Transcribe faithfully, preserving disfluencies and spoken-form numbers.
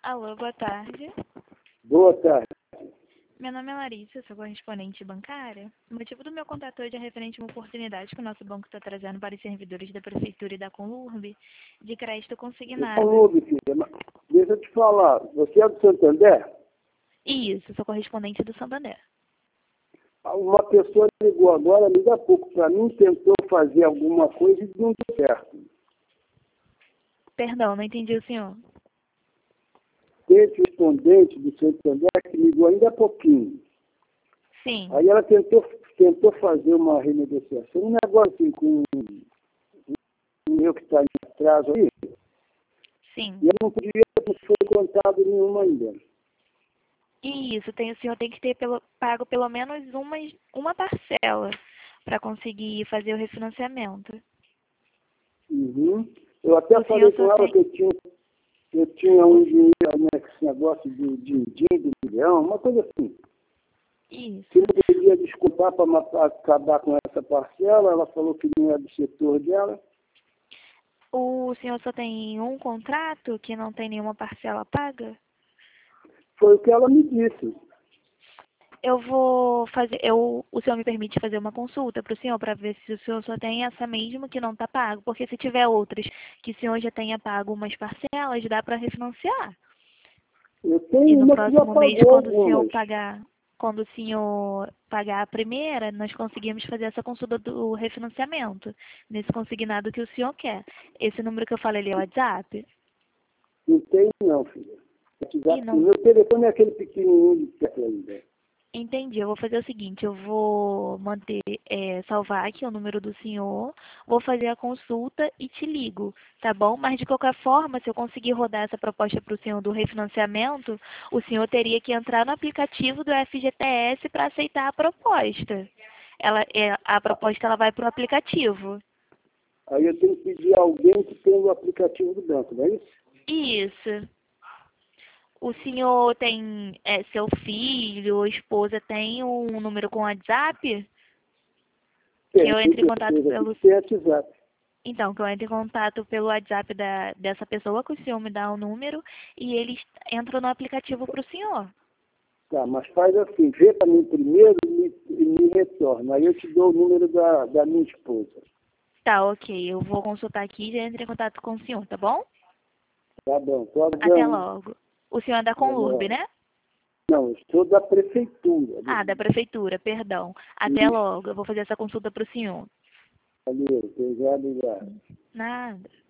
Alô, boa tarde. Boa tarde. Meu nome é Larissa, sou correspondente bancária. O motivo do meu contato hoje é referente a uma oportunidade que o nosso banco está trazendo para os servidores da Prefeitura e da Conurb de crédito consignado. Conurb, filha, mas deixa eu te falar, você é do Santander? Isso, sou correspondente do Santander. Uma pessoa ligou agora, liga há pouco para mim, tentou fazer alguma coisa e não deu certo. Perdão, não entendi o senhor. Esse respondente do Santander que ligou ainda há pouquinho. Sim. Aí ela tentou, tentou fazer uma renegociação, um negócio assim com o meu que está em atraso aí, Sim. e eu não podia, não foi contado nenhuma ainda. Isso, tem, o senhor tem que ter pelo, pago pelo menos uma, uma parcela para conseguir fazer o refinanciamento. Uhum. Eu até O falei senhor com só ela tem... que eu tinha, eu tinha um dinheiro, né, esse negócio de din-din, de milhão, uma coisa assim. Isso. Se eu podia desculpar para acabar com essa parcela, ela falou que não é do setor dela. O senhor só tem um contrato que não tem nenhuma parcela paga? Foi o que ela me disse. Eu vou fazer, eu, o senhor me permite fazer uma consulta para o senhor para ver se o senhor só tem essa mesmo que não está pago, porque se tiver outras que o senhor já tenha pago umas parcelas, dá para refinanciar. Eu E tenho no uma que já próximo mês, pagou quando o senhor algumas. pagar, quando o senhor pagar a primeira, nós conseguimos fazer essa consulta do refinanciamento, nesse consignado que o senhor quer. Esse número que eu falei ali é o WhatsApp? Não tenho não, filha. E WhatsApp, não. meu telefone é aquele pequenininho de perto ainda. Entendi. Eu vou fazer o seguinte, eu vou manter, é, salvar aqui o número do senhor, vou fazer a consulta e te ligo, tá bom? Mas de qualquer forma, se eu conseguir rodar essa proposta para o senhor do refinanciamento, o senhor teria que entrar no aplicativo do F G T S para aceitar a proposta. Ela, é, a proposta ela vai para o aplicativo. Aí eu tenho que pedir a alguém que tem o aplicativo do banco, não é isso? Isso. O senhor tem, é, seu filho ou esposa tem um número com WhatsApp? Que Tem, eu tem entre em contato pessoas aqui pelo... que tem WhatsApp. Então, que eu entre em contato pelo WhatsApp da, dessa pessoa, que o senhor me dá o número, e eles entram no aplicativo para o senhor. Tá, mas faz assim, vê para mim primeiro e me, e me retorna. Aí eu te dou o número da, da minha esposa. Tá, ok. Eu vou consultar aqui e já entro em contato com o senhor, tá bom? Tá bom, tô Até avisando. logo. O senhor é da Conurb, Valeu. né? Não, eu sou da prefeitura. Ah, da prefeitura, perdão. Até Isso, logo. Eu vou fazer essa consulta para o senhor. valeu, obrigado, obrigado. Nada.